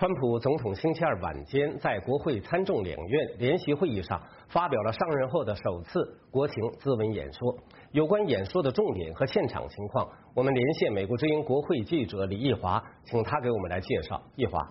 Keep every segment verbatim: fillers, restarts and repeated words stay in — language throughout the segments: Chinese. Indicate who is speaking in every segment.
Speaker 1: 川普总统星期二晚间在国会参众两院联席会议上发表了上任后的首次国情咨文演说。有关演说的重点和现场情况，我们连线美国之音国会记者李毅华，请他给我们来介绍。毅华。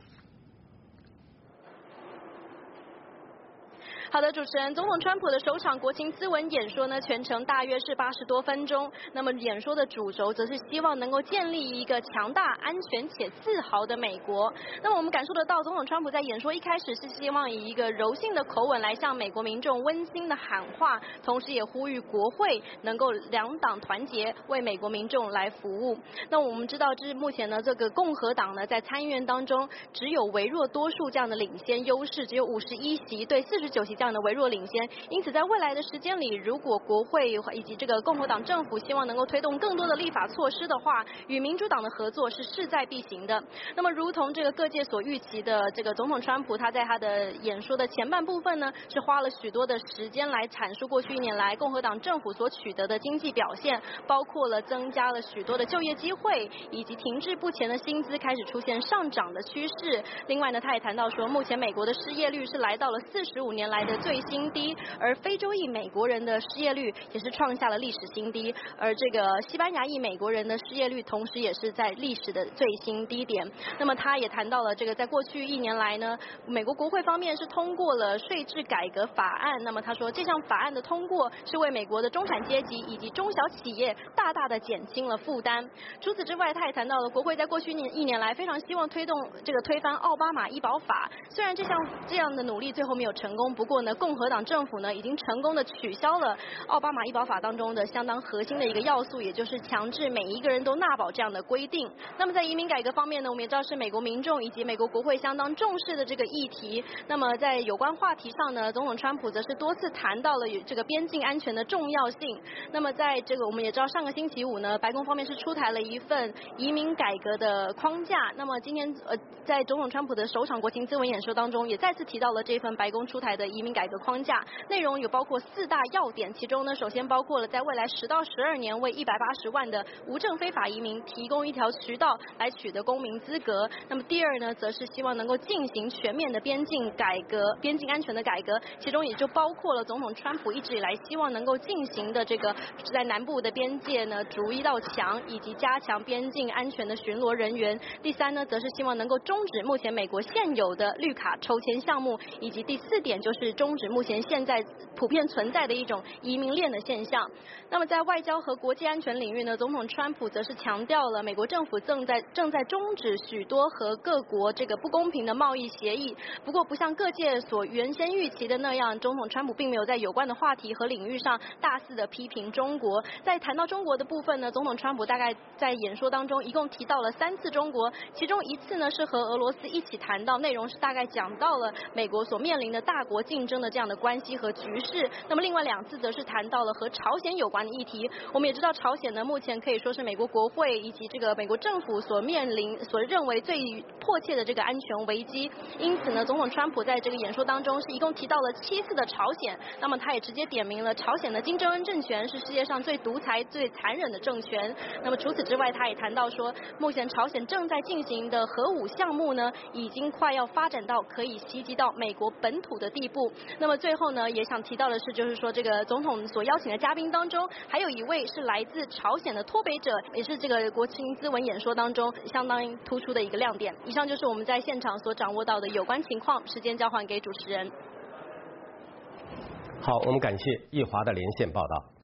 Speaker 2: 好的，主持人，总统川普的首场国情咨文演说呢，全程大约是八十多分钟。那么演说的主轴则是希望能够建立一个强大、安全且自豪的美国。那么我们感受得到，总统川普在演说一开始是希望以一个柔性的口吻来向美国民众温馨的喊话，同时也呼吁国会能够两党团结，为美国民众来服务。那我们知道，这是目前呢，这个共和党呢在参议院当中只有微弱多数这样的领先优势，只有五十一席对四十九席这样的微弱领先，因此在未来的时间里，如果国会以及这个共和党政府希望能够推动更多的立法措施的话，与民主党的合作是势在必行的。那么，如同这个各界所预期的，这个总统川普他在他的演说的前半部分呢，是花了许多的时间来阐述过去一年来共和党政府所取得的经济表现，包括了增加了许多的就业机会，以及停滞不前的薪资开始出现上涨的趋势。另外呢，他也谈到说，目前美国的失业率是来到了四十五年来的最新低，而非洲裔美国人的失业率也是创下了历史新低，而这个西班牙裔美国人的失业率同时也是在历史的最新低点。那么他也谈到了这个在过去一年来呢，美国国会方面是通过了税制改革法案，那么他说这项法案的通过是为美国的中产阶级以及中小企业大大的减轻了负担。除此之外，他也谈到了国会在过去一年来非常希望推动这个推翻奥巴马医保法，虽然这项这样的努力最后没有成功，不过呢，共和党政府呢已经成功的取消了奥巴马医保法当中的相当核心的一个要素，也就是强制每一个人都纳保这样的规定。那么在移民改革方面呢，我们也知道是美国民众以及美国国会相当重视的这个议题。那么在有关话题上呢，总统川普则是多次谈到了这个边境安全的重要性。那么在这个我们也知道上个星期五呢，白宫方面是出台了一份移民改革的框架。那么今天呃在总统川普的首场国情咨文演说当中，也再次提到了这份白宫出台的移民改革框架，内容有包括四大要点，其中呢，首先包括了在未来十到十二年为一百八十万的无证非法移民提供一条渠道来取得公民资格。那么第二呢，则是希望能够进行全面的边境改革、边境安全的改革，其中也就包括了总统川普一直以来希望能够进行的这个在南部的边界呢筑一道墙，以及加强边境安全的巡逻人员。第三呢，则是希望能够终止目前美国现有的绿卡抽签项目，以及第四点就是终止目前现在普遍存在的一种移民链的现象。那么在外交和国际安全领域呢，总统川普则是强调了美国政府正在正在终止许多和各国这个不公平的贸易协议。不过不像各界所原先预期的那样，总统川普并没有在有关的话题和领域上大肆的批评中国。在谈到中国的部分呢，总统川普大概在演说当中一共提到了三次中国，其中一次呢是和俄罗斯一起谈到，内容是大概讲到了美国所面临的大国竞争的这样的关系和局势。那么另外两次则是谈到了和朝鲜有关的议题。我们也知道朝鲜呢目前可以说是美国国会以及这个美国政府所面临所认为最迫切的这个安全危机，因此呢，总统川普在这个演说当中是一共提到了七次的朝鲜。那么他也直接点名了朝鲜的金正恩政权是世界上最独裁最残忍的政权。那么除此之外，他也谈到说，目前朝鲜正在进行的核武项目呢已经快要发展到可以袭击到美国本土的地步。那么最后呢，也想提到的是，就是说这个总统所邀请的嘉宾当中，还有一位是来自朝鲜的脱北者，也是这个国情咨文演说当中相当突出的一个亮点。以上就是我们在现场所掌握到的有关情况，时间交还给主持人。
Speaker 1: 好，我们感谢易华的连线报道。